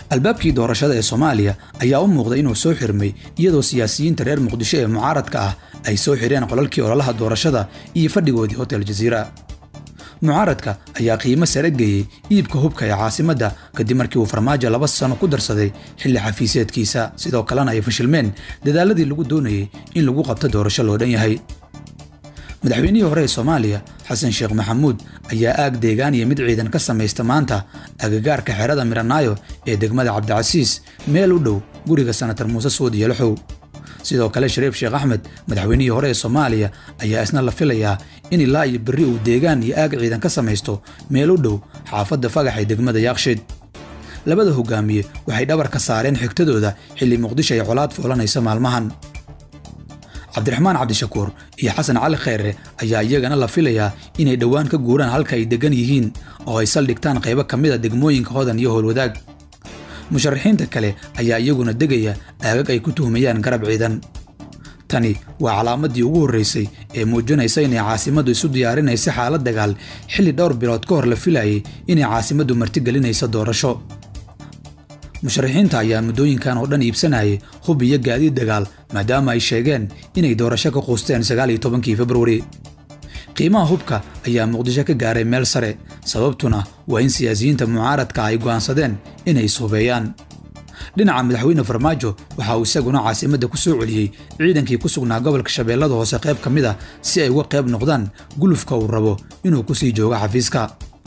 albaabkii doorashada ee Soomaaliya ayaa u muuqday inuu soo xirmay iyadoo siyaasiyiinta reer Muqdisho ee mucaaradka ah ay soo xireen qolalkii ololaha doorashada iyo fadhigoodii Hotel Jazeera. mucaaradka ayaa qiimo sare geeyay iibka hubka ee caasimadda kadib markii uu Farmaajo 2 sano ku darsaday xilli xafiiseedkiisa, sidoo kalena ay fashilmeen dadaaladii lagu doonayay in lagu qabto doorasho loo dhan yahay. madaxweynihii hore ee Soomaaliya Xasan Sheekh Maxamuud ayaa aag deegaan iyo mid ciidan ka sameeysta maanta agagaarka xerada Miranaayo ee degmada Cabdicasiis meel u dhow guriga Senator Muuse Suudi Yalaxow. sidoo kale Shariif Sheekh Axmed madaxweynihii hore ee Soomaaliya ayaa isna la filayaa in ilaa iyo berri uu deegaan iyo aag ciidan ka sameeysto meel u dhow xaafadda Fagax ee degmada Yaaqshiid. labada hogaamiye waxay dhabar ka saareen xigtadooda xilli Muqdisho ay colaad foolanaysa maalmahan. Cabdiraxmaan Cabdishakuur iyo Xasan Cali Khayre ayaa iyagana la filayaa inay dhawaan ka guuraan halka ay degan yihiin oo ay saldhigtaan qaybo ka mid ah degmooyinka Hodan iyo Howlwadaag. musharaxiinta kale ayaa iyaguna degaya aagag ay ku tuhmayaan garab ciidan. tani waa calaamadii ugu horeysay ee muujinaysa in caasimaddu isu diyaarinayso xaalad dagaal xilli dhowr bilood ka hor la filayay in caasimaddu martigelinayso doorasho. musharaxiinta ayaa muddooyinkan oo dhan iibsanayay hub iyo gaadiid dagaal maadaama ay sheegeen inay doorasho ka quusteen 19 February. qiimaha hubka ayaa Muqdisho ka gaaray meel sare, sababtuna waa in siyaasiyiinta mucaaradka ay go'aansadeen inay suubeeyaan. dhinaca madaxweyne Farmaajo waxa uu isaguna caasimadda ku soo celiyay ciidankii ku sugnaa gobolka Shabeellada Hoose qayb ka mid ah si ay uga qayb noqdaan gulufka uu rabo inuu ku sii joogo xafiiska.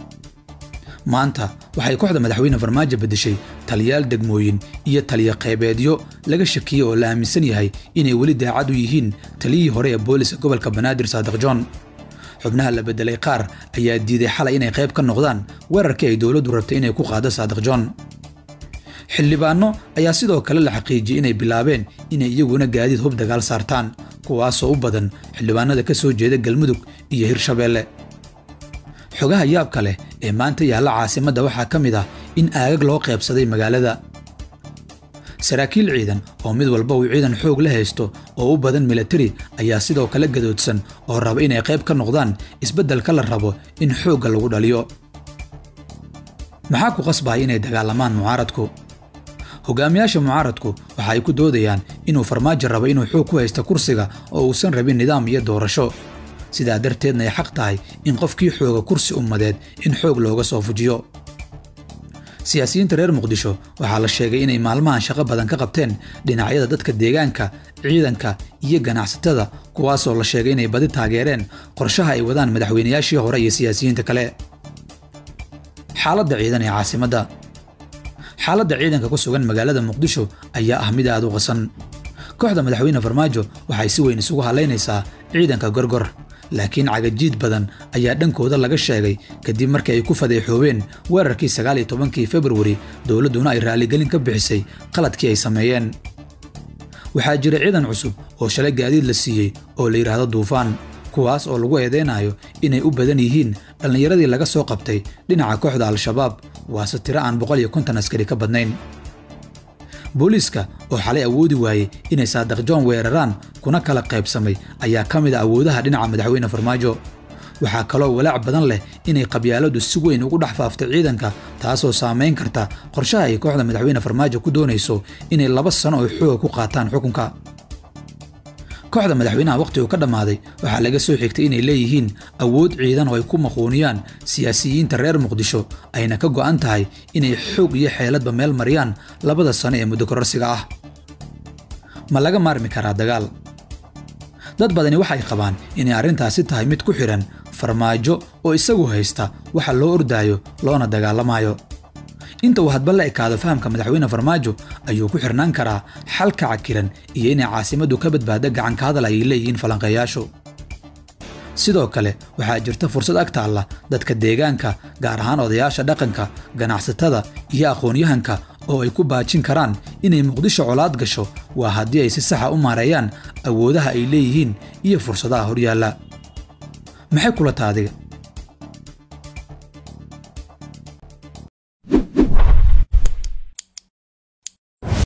maanta waxay kooxda madaxweyne Farmaajo bedeshay taliyaal degmooyin iyo taliye qaybeedyo laga shakiyay oo la aaminsan yahay inay weli daacad u yihiin taliyihii hore ee booliska gobolka Banaadir Saadiq John. xubnaha la bedelay qaar ayaa diiday xalay inay qayb ka noqdaan weerarkii ay dawladdu rabtay inay ku qaado Saadiq John. xildhibaano ayaa sidoo kale la xaqiijiyay inay bilaabeen inay iyaguna gaadiid hub dagaal saartaan, kuwaasoo u badan xildhibaanada ka soo jeeda Galmudug iyo Hirshabeelle. xogaha yaabka leh ee maanta yaalla caasimadda waxaa ka mid ah in aagag loo qaybsaday magaalada. saraakiil ciidan oo mid walba uu ciidan xoog la haysto oo u badan military ayaa sidoo kale gadoodsan oo raba inay qayb ka noqdaan isbeddelka la rabo in xoogga lagu dhaliyo. maxaa ku qasbay inay dagaalamaan mucaaradku? hogaamiyaasha mucaaradku waxa ay ku doodayaan inuu Farmaajo rabo inuu xoog ku haysto kursiga oo uusan rabin nidaam iyo doorasho. sidaa darteedna ay xaq tahay in qofkii xooga kursi ummadeed in xoog looga soo fujiyo. siyaasiyiinta reer Muqdisho waxaa la sheegay inay maalmahan shaqo badan ka qabteen dhinacyada dadka deegaanka, ciidanka iyo ganacsatada, kuwaasoo la sheegay inay badi taageereen qorshaha ay wadaan madaxweynayaashii hore iyo siyaasiyiinta kale. xaaladda ciidan ee caasimadda. xaaladda ciidanka ku sugan magaalada Muqdisho ayaa ah mid aad u qasan. kooxda madaxweyne Farmaajo waxay si weyn isugu haleynaysaa ciidanka Gorgor, laakiin cagajiid badan ayaa dhankooda laga sheegay kadib markii ay ku fadeexoobeen weerarkii 19 February, dawladduna ay raaligelin ka bixisay qaladkii ay sameeyeen. waxaa jira ciidan cusub oo shalay gaadiid la siiyey oo la yiraahdo Duufaan, kuwaas oo lagu eedeynayo inay u badan yihiin dhallinyaradii laga soo qabtay dhinaca kooxda Al-Shabaab, waase tiro aan 150 askari ka badnayn. booliska oo xalay awoodi waayay inay Saadiq John weeraraan kuna kala qaybsamay ayaa ka mid ah awoodaha dhinaca madaxweyne Farmaajo. waxaa kaloo walaac badan leh inay qabyaaladu si weyn ugu dhex faaftay ciidanka, taasoo saameyn karta qorshaha ay kooxda madaxweyne Farmaajo ku doonayso inay 2 sano oo xoog ku qaataan xukunka. kooxda madaxweynaha waqtigu ka dhamaaday waxaa laga soo xigtay inay leeyihiin awood ciidan oo ay ku maqooniyaan siyaasiyiinta reer Muqdisho, ayna ka go'an tahay inay xoog iyo xeeladba meel mariyaan 2 sano ee muddo kororsiga ah. ma laga maarmi karaa dagaal? dad badani waxay qabaan inay arrintaasi tahay mid ku xiran Farmaajo oo isagu haysta waxa loo ordaayo loona dagaalamayo. inta uu hadba la ekaado fahamka madaxweyne Farmaajo ayuu ku xirnaan karaa xalka cakiran iyo inay caasimaddu ka badbaado gacan ka hadal ay leeyihiin falanqeeyaashu. sidoo kale waxaa jirta fursad ag taalla dadka deegaanka, gaar ahaan odayaasha dhaqanka, ganacsatada iyo aqoon-yahanka oo ay ku baajin karaan inay Muqdisho colaad gasho, waa haddii ay si sax ah u maareeyaan awoodaha ay leeyihiin iyo fursadaha horyaalla. maxay kula taadiga?